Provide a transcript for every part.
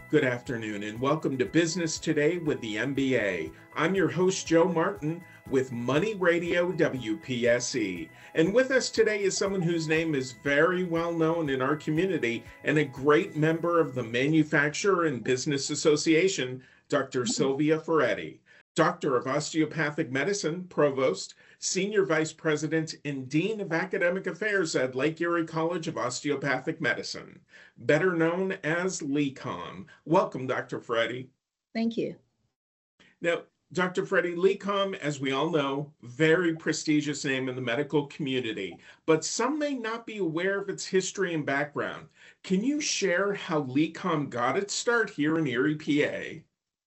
Good afternoon and welcome to Business Today with the MBA. I'm your host, Joe Martin with Money Radio WPSE. And with us today is someone whose name is very well known in our community and a great member of the Manufacturer and Business Association, Dr. Sylvia Ferretti. Doctor of Osteopathic Medicine, Provost, Senior Vice President, and Dean of Academic Affairs at Lake Erie College of Osteopathic Medicine, better known as LECOM. Welcome, Dr. Ferretti. Thank you. Now, Dr. Ferretti, LECOM, as we all know, very prestigious name in the medical community, but some may not be aware of its history and background. Can you share how LECOM got its start here in Erie, PA?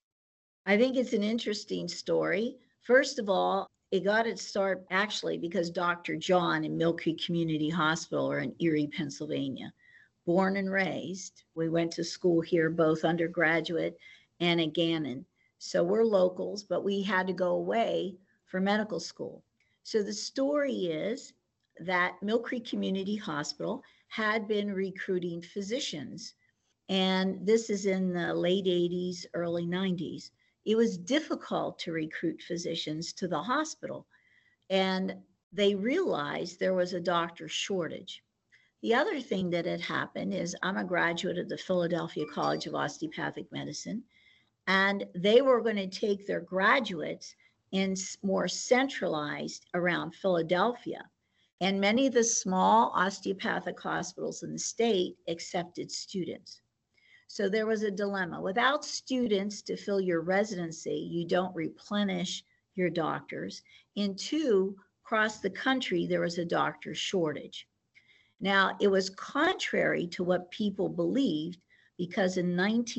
I think it's an interesting story. First of all, it got its start actually because Dr. John in Mill Creek Community Hospital or in Erie, Pennsylvania. Born and raised, we went to school here, both undergraduate and at Gannon. So we're locals, but we had to go away for medical school. So the story is that Mill Creek Community Hospital had been recruiting physicians. And this is in the late 80s, early 90s. It was difficult to recruit physicians to the hospital, and they realized there was a doctor shortage. The other thing that had happened is I'm a graduate of the Philadelphia College of Osteopathic Medicine, and they were going to take their graduates in more centralized around Philadelphia. And many of the small osteopathic hospitals in the state accepted students. So there was a dilemma. Without students to fill your residency, you don't replenish your doctors. And two, across the country, there was a doctor shortage. Now, it was contrary to what people believed because in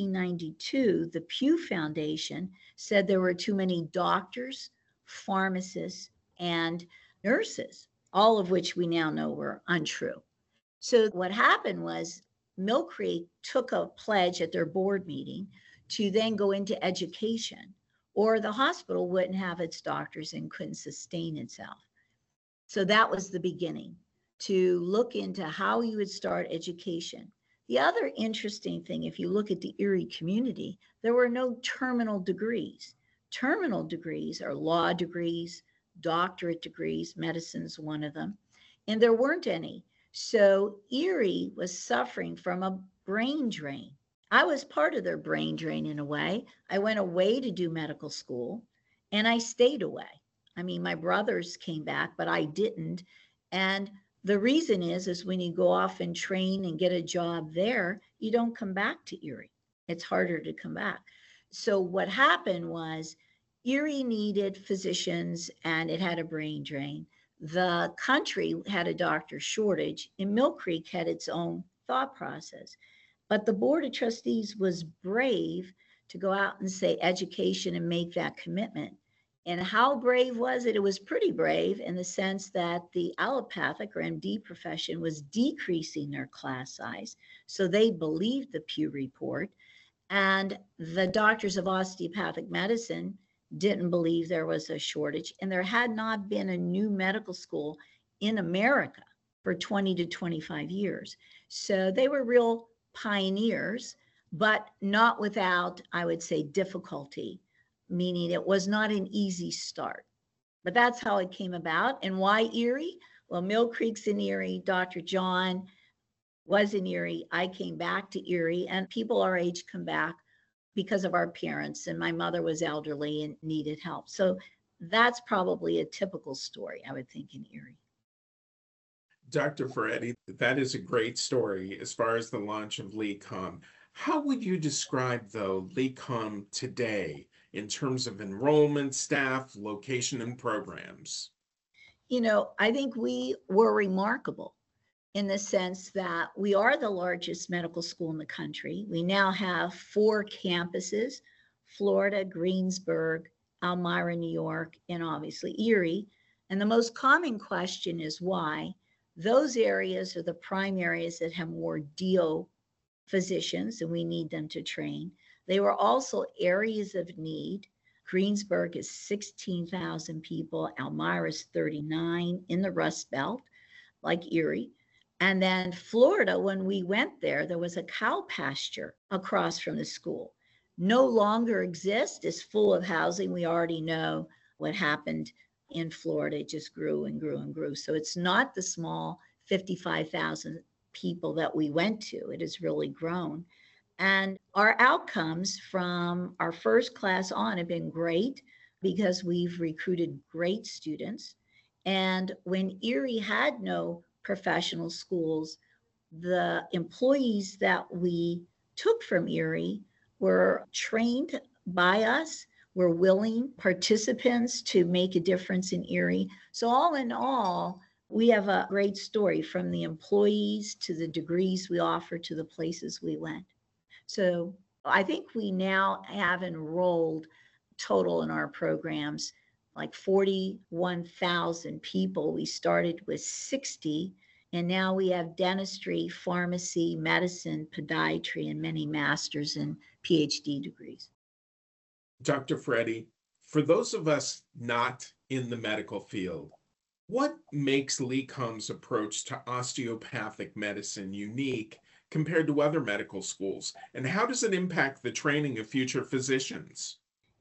1992, the Pew Foundation said there were too many doctors, pharmacists, and nurses, all of which we now know were untrue. So what happened was Mill Creek took a pledge at their board meeting to then go into education, or the hospital wouldn't have its doctors and couldn't sustain itself. So that was the beginning, to look into how you would start education. The other interesting thing, if you look at the Erie community, there were no terminal degrees. Terminal degrees are law degrees, doctorate degrees, medicine's one of them, and there weren't any. So Erie was suffering from a brain drain. I was part of their brain drain in a way. I went away to do medical school and I stayed away. I mean, my brothers came back, but I didn't. And the reason is when you go off and train and get a job there, you don't come back to Erie. It's harder to come back. So what happened was Erie needed physicians and it had a brain drain. The country had a doctor shortage, and Mill Creek had its own thought process. But the Board of Trustees was brave to go out and say education and make that commitment. And how brave was it? It was pretty brave in the sense that the allopathic or MD profession was decreasing their class size. So they believed the Pew report. And the doctors of osteopathic medicine didn't believe there was a shortage, and there had not been a new medical school in America for 20 to 25 years. So they were real pioneers, but not without, I would say, difficulty, meaning it was not an easy start. But that's how it came about. And why Erie? Well, Mill Creek's in Erie. Dr. John was in Erie. I came back to Erie, and people our age come back because of our parents, and my mother was elderly and needed help. So that's probably a typical story, I would think, in Erie. Dr. Ferretti, that is a great story as far as the launch of LECOM. How would you describe, though, LECOM today in terms of enrollment, staff, location, and programs? You know, I think we were remarkable in the sense that we are the largest medical school in the country. We now have 4 campuses, Florida, Greensburg, Elmira, New York, and obviously Erie. And the most common question is why. Those areas are the prime areas that have more DO physicians, and we need them to train. They were also areas of need. Greensburg is 16,000 people. Elmira is 39 in the Rust Belt, like Erie. And then Florida, when we went there, there was a cow pasture across from the school. No longer exists. It's full of housing. We already know what happened in Florida. It just grew and grew and grew. So it's not the small 55,000 people that we went to. It has really grown. And our outcomes from our first class on have been great because we've recruited great students. And when Erie had no professional schools, the employees that we took from Erie were trained by us, were willing participants to make a difference in Erie. So, all in all, we have a great story from the employees to the degrees we offer to the places we went. So, I think we now have enrolled total in our programs like 41,000 people. We started with 60, and now we have dentistry, pharmacy, medicine, podiatry, and many master's and PhD degrees. Dr. Freddy, for those of us not in the medical field, what makes LECOM's approach to osteopathic medicine unique compared to other medical schools, and how does it impact the training of future physicians?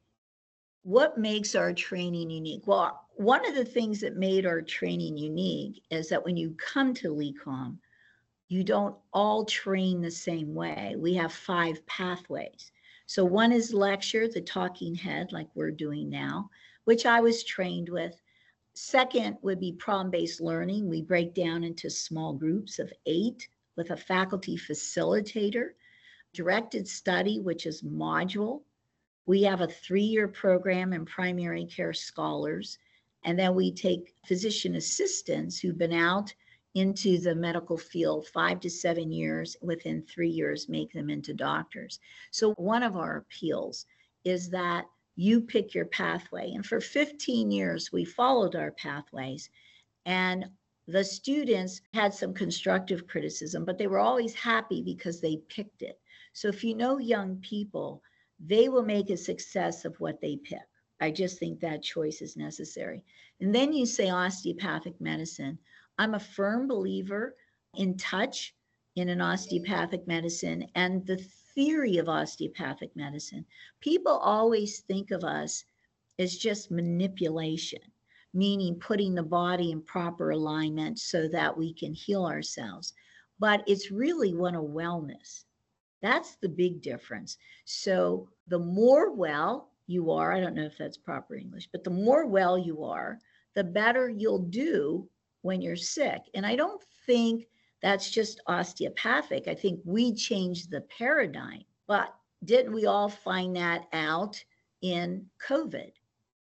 What makes our training unique? Well, one of the things that made our training unique is that when you come to LECOM, you don't all train the same way. We have 5 pathways. So one is lecture, the talking head, like we're doing now, which I was trained with. Second would be problem-based learning. We break down into small groups of 8 with a faculty facilitator. Directed study, which is module. We have a 3-year program in primary care scholars, and then we take physician assistants who've been out into the medical field 5 to 7 years, within 3 years, make them into doctors. So one of our appeals is that you pick your pathway. And for 15 years, we followed our pathways, and the students had some constructive criticism, but they were always happy because they picked it. So if you know young people, they will make a success of what they pick. I just think that choice is necessary. And then you say osteopathic medicine. I'm a firm believer in touch in an osteopathic medicine and the theory of osteopathic medicine. People always think of us as just manipulation, meaning putting the body in proper alignment so that we can heal ourselves. But it's really one of wellness. That's the big difference. So the more well you are, I don't know if that's proper English, but the more well you are, the better you'll do when you're sick. And I don't think that's just osteopathic. I think we changed the paradigm. But didn't we all find that out in COVID?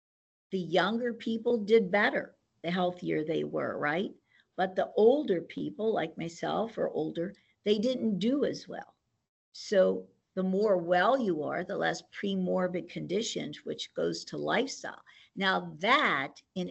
The younger people did better, the healthier they were, right? But the older people, like myself or older, they didn't do as well. So the more well you are, the less premorbid conditions, which goes to lifestyle. Now that in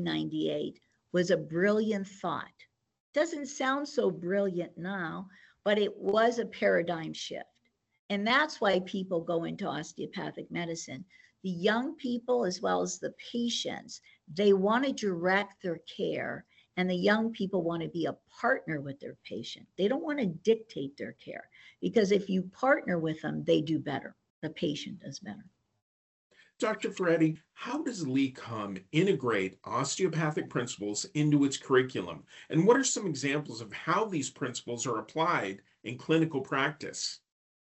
1898 was a brilliant thought. Doesn't sound so brilliant now, but it was a paradigm shift. And that's why people go into osteopathic medicine. The young people, as well as the patients, they want to direct their care, and the young people want to be a partner with their patient. They don't want to dictate their care, because if you partner with them, they do better. The patient does better. Dr. Freddy, how does LECOM integrate osteopathic principles into its curriculum? And what are some examples of how these principles are applied in clinical practice?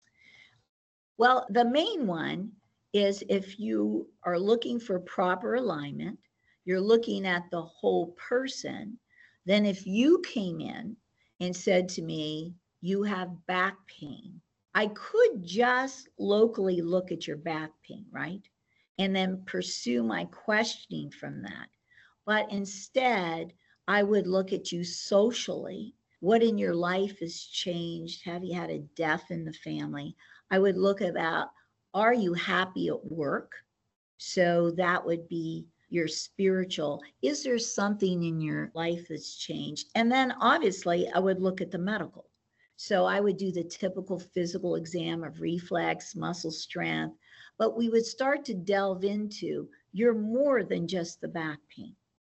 Well, the main one is if you are looking for proper alignment, you're looking at the whole person, then if you came in and said to me, you have back pain, I could just locally look at your back pain, right? And then pursue my questioning from that. But instead, I would look at you socially. What in your life has changed? Have you had a death in the family? I would look about, are you happy at work? So that would be your spiritual. Is there something in your life that's changed? And then obviously I would look at the medical. So I would do the typical physical exam of reflex, muscle strength, but we would start to delve into, you're more than just the back pain.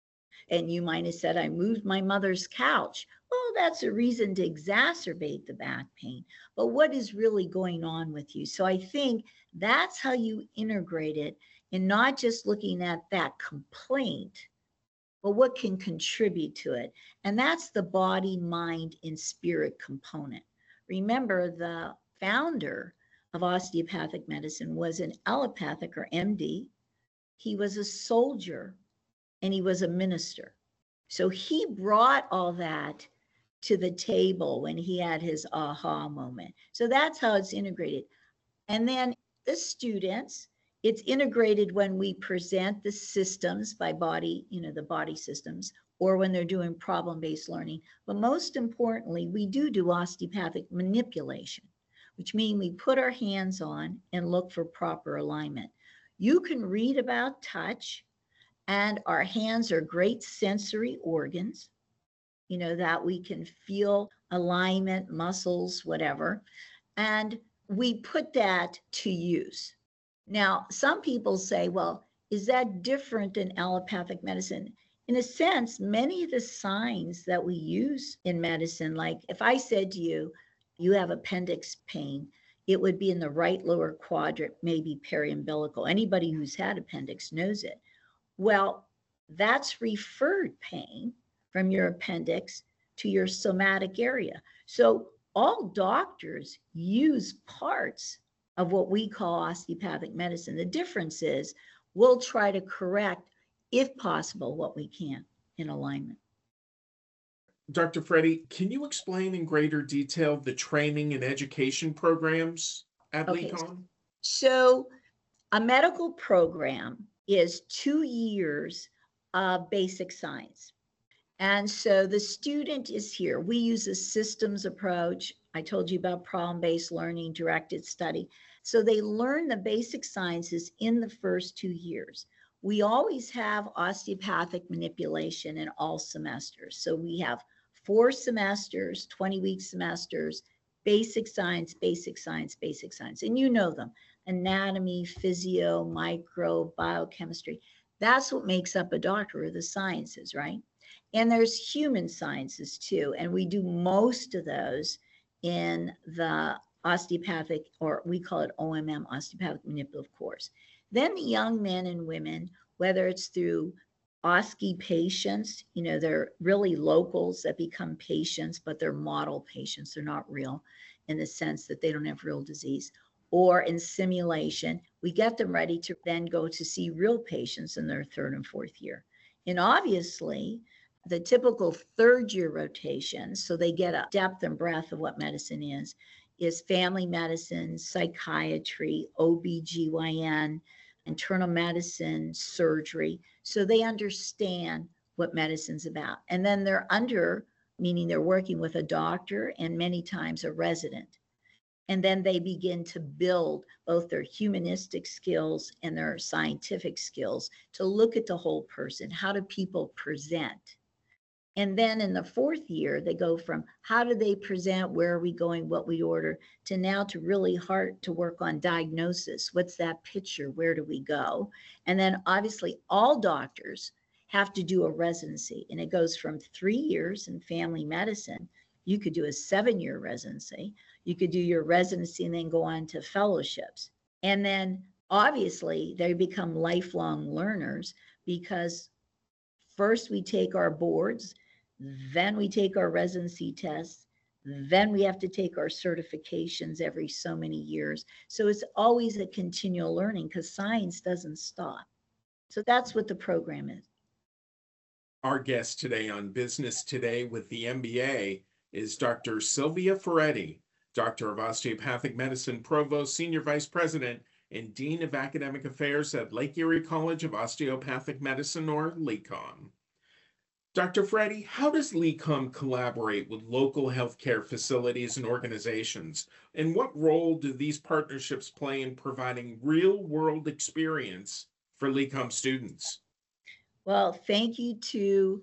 And you might have said, I moved my mother's couch. Well, that's a reason to exacerbate the back pain. But what is really going on with you? So I think that's how you integrate it, and not just looking at that complaint, but what can contribute to it. And that's the body, mind, and spirit component. Remember, the founder of osteopathic medicine was an allopathic or MD. He was a soldier and he was a minister. So he brought all that to the table when he had his aha moment. So that's how it's integrated. And then the students, it's integrated when we present the systems by body, the body systems, or when they're doing problem-based learning. But most importantly, we do osteopathic manipulation, which means we put our hands on and look for proper alignment. You can read about touch, and our hands are great sensory organs, that we can feel alignment, muscles, whatever. And we put that to use. Now, some people say, well, is that different than allopathic medicine? In a sense, many of the signs that we use in medicine, like if I said to you, you have appendix pain, it would be in the right lower quadrant, maybe periumbilical. Anybody who's had appendix knows it. Well, that's referred pain from your appendix to your somatic area. So all doctors use parts of what we call osteopathic medicine. The difference is we'll try to correct, if possible, what we can in alignment. Dr. Freddie, can you explain in greater detail the training and education programs at LECOM? So a medical program is 2 years of basic science. And so the student is here. We use a systems approach. I told you about problem-based learning, directed study. So they learn the basic sciences in the first 2 years. We always have osteopathic manipulation in all semesters. So we have 4 semesters, 20-week semesters, basic science, basic science, basic science. And you know them: anatomy, physio, micro, biochemistry. That's what makes up a doctor, or the sciences, right? And there's human sciences too. And we do most of those in the osteopathic, or we call it OMM, osteopathic manipulative course. Then the young men and women, whether it's through OSCE patients, they're really locals that become patients, but they're model patients. They're not real in the sense that they don't have real disease. Or in simulation, we get them ready to then go to see real patients in their 3rd and 4th year. And obviously, the typical 3rd year rotation, so they get a depth and breadth of what medicine is family medicine, psychiatry, OBGYN, internal medicine, surgery. So they understand what medicine's about. And then they're under, meaning they're working with a doctor and many times a resident. And then they begin to build both their humanistic skills and their scientific skills to look at the whole person. How do people present? And then in the 4th year, they go from how do they present, where are we going, what we order, to now to really hard to work on diagnosis. What's that picture? Where do we go? And then obviously all doctors have to do a residency, and it goes from 3 years in family medicine. You could do a 7-year residency. You could do your residency and then go on to fellowships. And then obviously they become lifelong learners, because first we take our boards, then we take our residency tests, then we have to take our certifications every so many years. So it's always a continual learning, because science doesn't stop. So that's what the program is. Our guest today on Business Today with the MBA is Dr. Sylvia Ferretti, Doctor of Osteopathic Medicine, Provost, Senior Vice President, and Dean of Academic Affairs at Lake Erie College of Osteopathic Medicine, or LECOM. Dr. Freddie, how does LECOM collaborate with local healthcare facilities and organizations? And what role do these partnerships play in providing real-world experience for LECOM students? Well, thank you to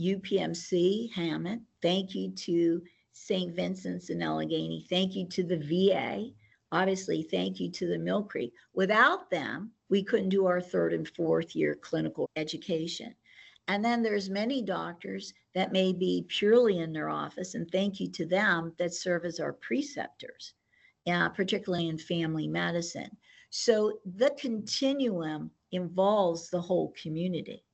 UPMC Hammond. Thank you to St. Vincent's and Allegheny. Thank you to the VA. Obviously, thank you to the Mill Creek. Without them, we couldn't do our 3rd and 4th year clinical education. And then there's many doctors that may be purely in their office, and thank you to them, that serve as our preceptors, particularly in family medicine. So the continuum involves the whole community.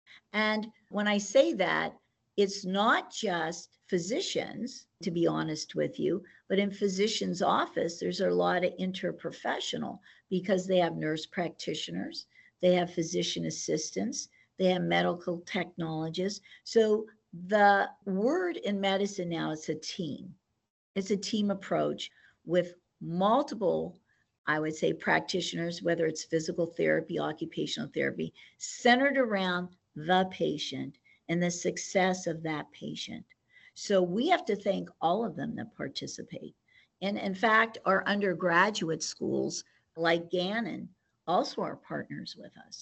And when I say that, it's not just physicians, to be honest with you, but in physicians' office, there's a lot of interprofessional because they have nurse practitioners, they have physician assistants, they have medical technologists. So the word in medicine now is a team. It's a team approach with multiple, I would say, practitioners, whether it's physical therapy, occupational therapy, centered around the patient and the success of that patient. So we have to thank all of them that participate. And in fact, our undergraduate schools like Gannon also are partners with us.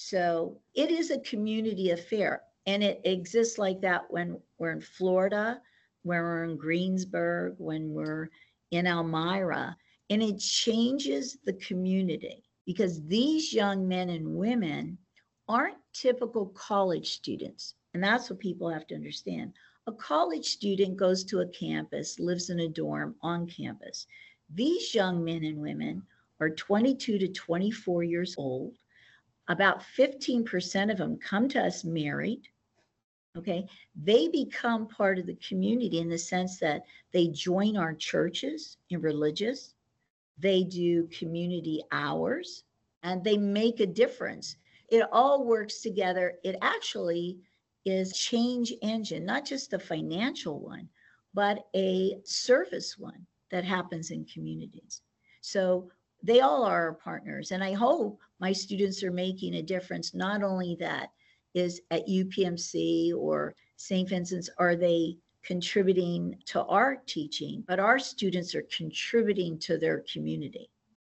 So it is a community affair, and it exists like that when we're in Florida, when we're in Greensburg, when we're in Elmira, and it changes the community because these young men and women aren't typical college students. And that's what people have to understand. A college student goes to a campus, lives in a dorm on campus. These young men and women are 22 to 24 years old. About 15% of them come to us married. Okay. They become part of the community in the sense that they join our churches in religious, they do community hours, and they make a difference. It all works together. It actually is change engine, not just a financial one, but a service one that happens in communities. So they all are our partners. And I hope my students are making a difference. Not only that is at UPMC or St. Vincent's, are they contributing to our teaching, but our students are contributing to their community.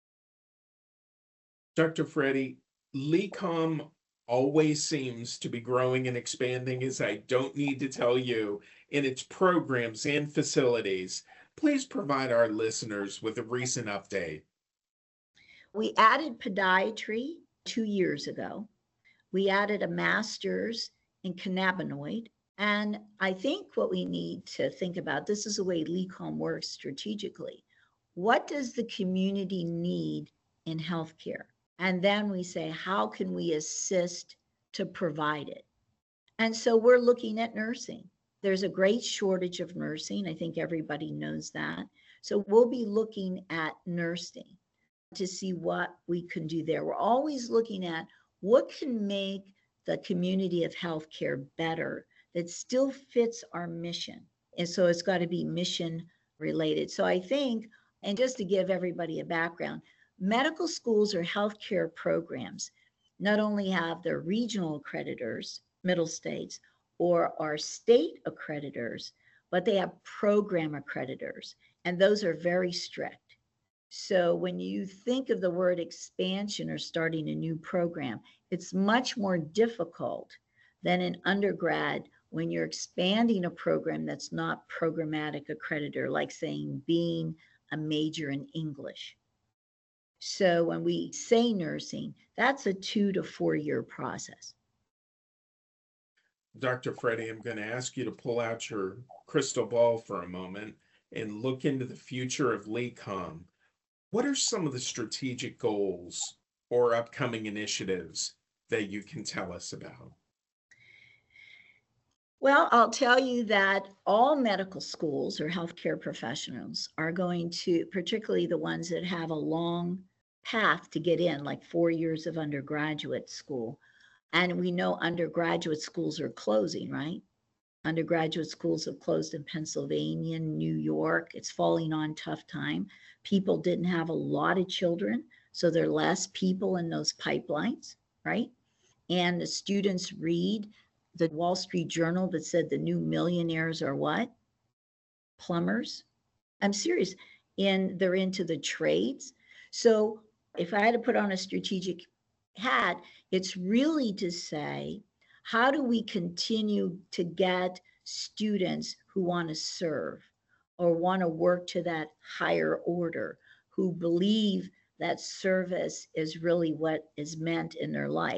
Dr. Freddie, LECOM always seems to be growing and expanding, as I don't need to tell you, in its programs and facilities. Please provide our listeners with a recent update. We added podiatry 2 years ago. We added a master's in cannabinoid. And I think what we need to think about, this is the way LECOM works strategically. What does the community need in healthcare? And then we say, how can we assist to provide it? And so we're looking at nursing. There's a great shortage of nursing. I think everybody knows that. So we'll be looking at nursing to see what we can do there. We're always looking at what can make the community of healthcare better that still fits our mission. And so it's got to be mission related. So I think, and just to give everybody a background, medical schools or healthcare programs not only have their regional accreditors, middle states, or our state accreditors, but they have program accreditors, and those are very strict. So when you think of the word expansion or starting a new program, it's much more difficult than an undergrad when you're expanding a program that's not programmatic accreditor, like saying being a major in English. So when we say nursing, that's a 2 to 4 year process. Dr. Freddie, I'm going to ask you to pull out your crystal ball for a moment and look into the future of LECOM. What are some of the strategic goals or upcoming initiatives that you can tell us about? Well, I'll tell you that all medical schools or healthcare professionals are going to, particularly the ones that have a long path to get in, like 4 years of undergraduate school. And we know undergraduate schools are closing, right? Undergraduate schools have closed in Pennsylvania, New York. It's falling on tough time. People didn't have a lot of children, so there are less people in those pipelines, right? And the students read the Wall Street Journal that said the new millionaires are what? Plumbers. I'm serious. And they're into the trades. So if I had to put on a strategic hat, it's really to say, how do we continue to get students who want to serve or want to work to that higher order, who believe that service is really what is meant in their life?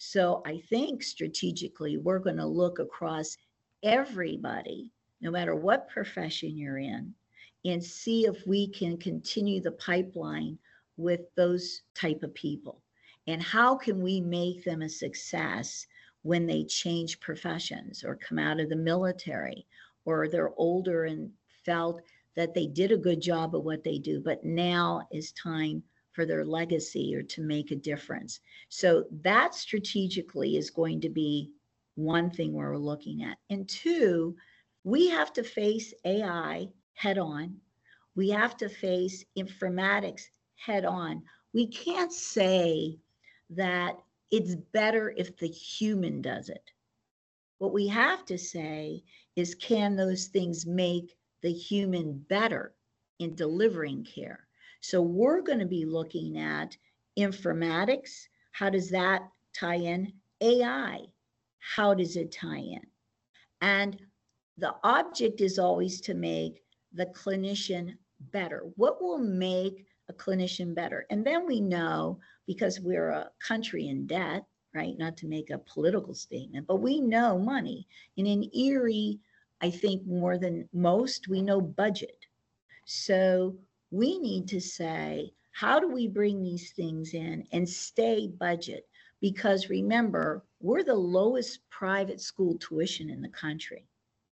So I think strategically, we're going to look across everybody, no matter what profession you're in, and see if we can continue the pipeline with those type of people. And how can we make them a success when they change professions or come out of the military, or they're older and felt that they did a good job of what they do, but now is time for their legacy or to make a difference. So that strategically is going to be one thing we're looking at. And two, we have to face AI head on. We have to face informatics head on. We can't say that it's better if the human does it. What we have to say is, can those things make the human better in delivering care? So we're going to be looking at informatics. How does that tie in? AI, how does it tie in? And the object is always to make the clinician better. What will make a clinician better? And then we know, because we're a country in debt, right? Not to make a political statement, but we know money. And in Erie, I think more than most, we know budget. So we need to say, how do we bring these things in and stay budget? Because remember, we're the lowest private school tuition in the country.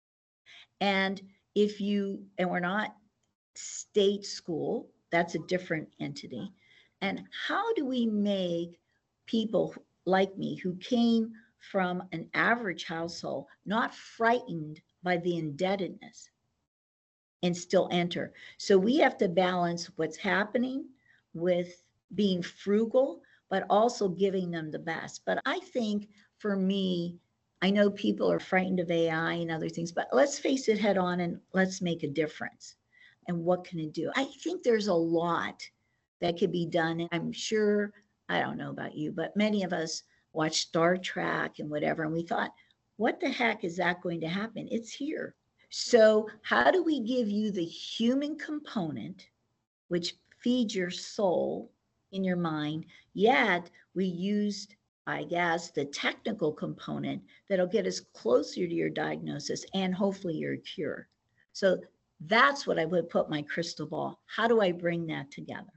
And we're not state school, that's a different entity. And how do we make people like me who came from an average household not frightened by the indebtedness and still enter? So we have to balance what's happening with being frugal, but also giving them the best. But I think for me, I know people are frightened of AI and other things, but let's face it head on and let's make a difference. And what can it do? I think there's a lot that could be done. And I'm sure, I don't know about you, but many of us watched Star Trek and whatever, and we thought, what the heck is that going to happen? It's here. So how do we give you the human component, which feeds your soul in your mind, yet we used, I guess, the technical component that'll get us closer to your diagnosis and hopefully your cure. So that's what I would put my crystal ball. How do I bring that together?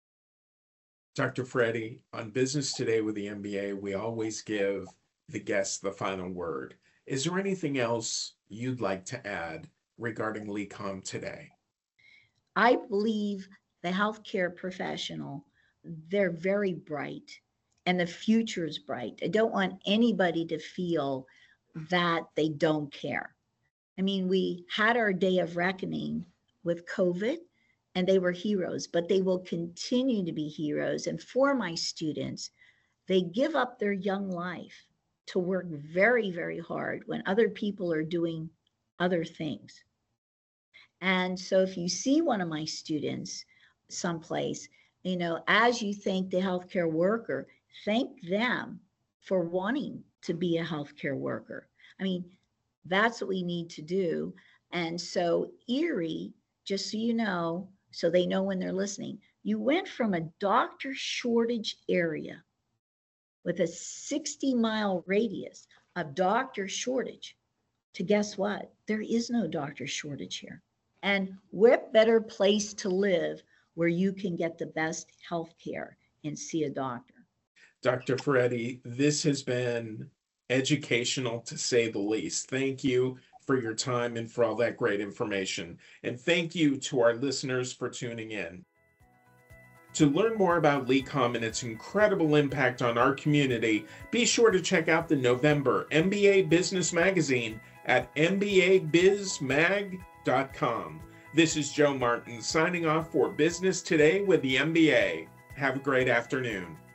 Dr. Freddie, on Business Today with the MBA, we always give the guests the final word. Is there anything else you'd like to add regarding LECOM today? I believe the healthcare professional, they're very bright and the future is bright. I don't want anybody to feel that they don't care. I mean, we had our day of reckoning with COVID and they were heroes, but they will continue to be heroes. And for my students, they give up their young life to work very, very hard when other people are doing other things. And so if you see one of my students someplace, as you thank the healthcare worker, thank them for wanting to be a healthcare worker. I mean, that's what we need to do. And so Erie, just so you know, so they know when they're listening, you went from a doctor shortage area with a 60-mile radius of doctor shortage to, guess what? There is no doctor shortage here. And what better place to live where you can get the best health care and see a doctor? Dr. Freddie, this has been educational to say the least. Thank you for your time and for all that great information. And thank you to our listeners for tuning in. To learn more about LECOM and its incredible impact on our community, be sure to check out the November MBA Business Magazine at mbabizmag.com. This is Joe Martin signing off for Business Today with the MBA. Have a great afternoon.